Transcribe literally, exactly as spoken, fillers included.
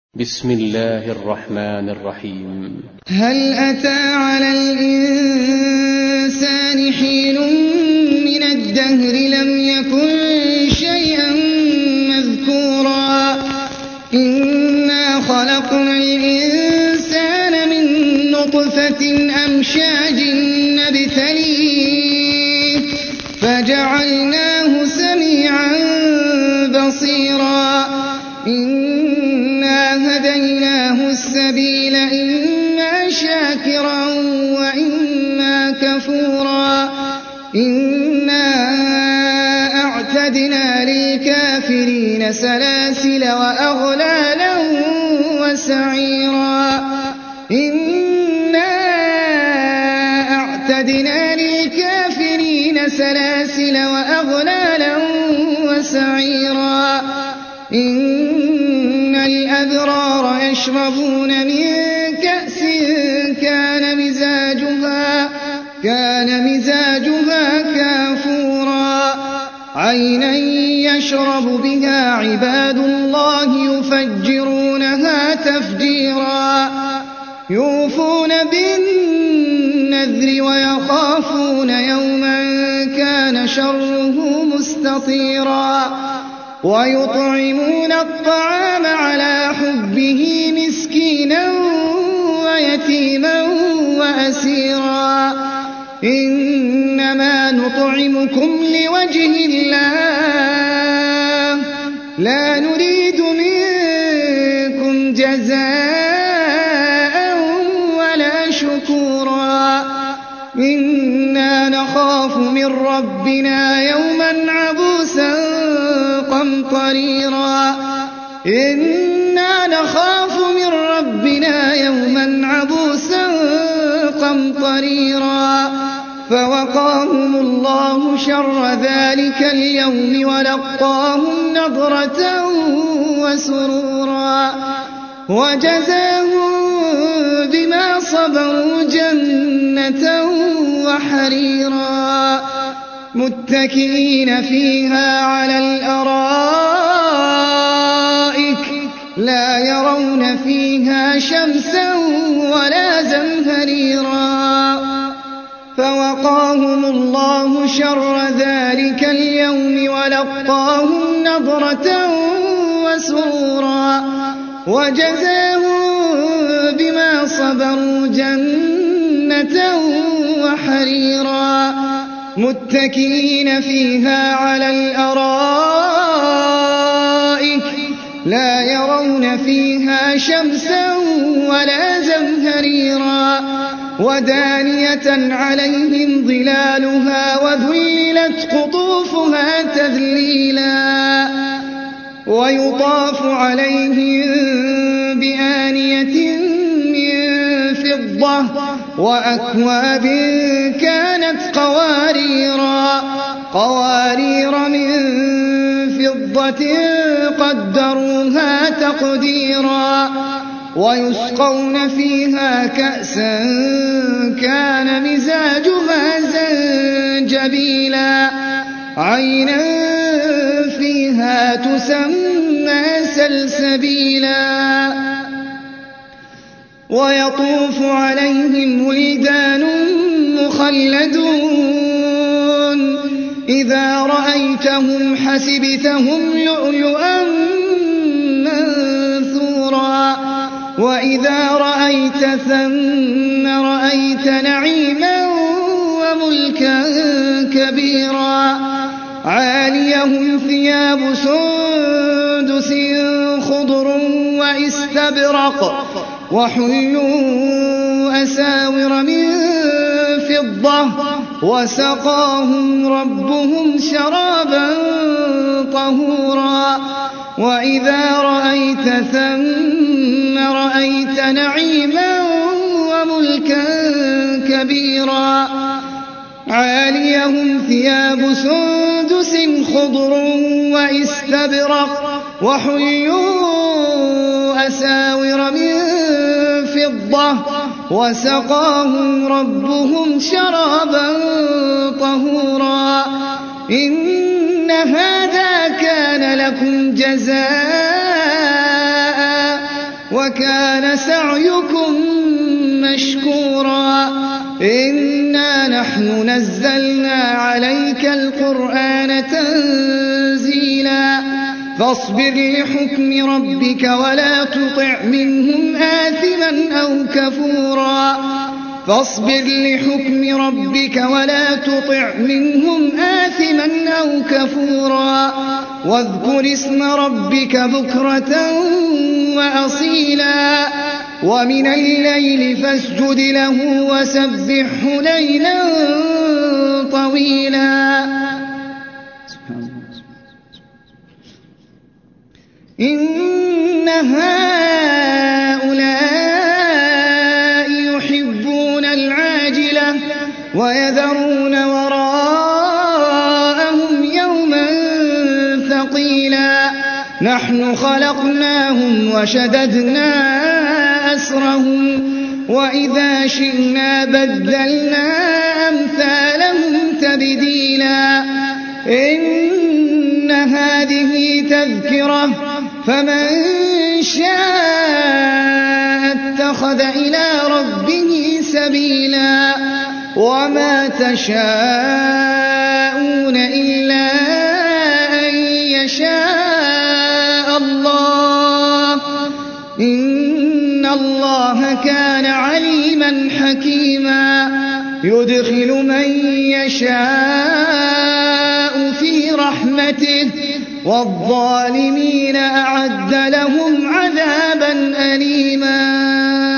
بسم الله الرحمن الرحيم. هل أتى على الإنسان حين من الدهر لم يكن شيئا مذكورا إنا خلقنا الإنسان من نطفة أمشاج نبتليه فجعلناه سميعا بصيرا إنا هديناه السبيل إما شاكرا وإما كفورا إنا أعتدنا للكافرين سلاسل وأغلالا وسعيرا إنا أعتدنا للكافرين سلاسل وأغلالا وسعيرا إن الأبرار يشربون من كأس كان مزاجها كان مزاجها كافورا عينا يشرب بها عباد الله يفجرونها تفجيرا يوفون بالنذر ويخافون يوما كان شره مستطيرا ويطعمون الطعام على حبه مسكينا ويتيما وأسيرا إنما نطعمكم لوجه الله لا نريد منكم جزاء ولا شكورا إنا نخاف من ربنا يوما عبوسا قمطريرا إنا نخاف من ربنا يوما عبوسا قمطريرا فوقاهم الله شر ذلك اليوم ولقاهم نضرة وسرورا وجزاهم بما صبروا جنة وحريرا متكئين فيها على الأرائك لا يرون فيها شمسا ولا زمهريرا فوقاهم الله شر ذلك اليوم ولقاهم نضرة وسرورا وجزاهم بما صبروا جنة وحريرا متكئين فيها على الأرائك لا يرون فيها شمسا ولا زمهريرا ودانية عليهم ظلالها وذللت قطوفها تذليلا ويطاف عليهم بآنية من فضة وأكواب كانت قواريرا قوارير من فضة قدروها تقديرا ويسقون فيها كأسا كان مزاجها زنجبيلا عينا فيها تسمى سلسبيلا ويطوف عليهم ولدان مخلدون إذا رأيتهم حسبتهم لؤلؤا منثورا وإذا رأيت ثم رأيت نعيما وملكا كبيرا عاليهم ثياب سندس خضر واستبرق وحلوا أساور من فضة وسقاهم ربهم شرابا طهورا وإذا رأيت ثم رأيت نعيما وملكا كبيرا عاليهم ثياب سندس خضر واستبرق وحلوا أساور من فضة وسقاهم ربهم شرابا طهورا إن هذا كان لكم جزاء وكان سعيكم مشكورا إنا نحن نزلنا عليك القرآن تنزيلا فاصبر لحكم ربك ولا تطع منهم آثما أو كفورا فاصبر لحكم ربك ولا تطع منهم آثما أو كفورا واذكر اسم ربك بكرة وأصيلا ومن الليل فاسجد له وسبحه ليلا طويلا إن هؤلاء يحبون العاجلة ويذرون وراءهم يوما ثقيلا نحن خلقناهم وشددنا أسرهم وإذا شئنا بدلنا أمثالهم تبديلا إن هذه تذكرة فمن شاء اتخذ إلى ربه سبيلا وما تشاءون إلا أن يشاء الله إن الله كان عليما حكيما يدخل من يشاء في رحمته والظالمين أعد لهم عذابا أليما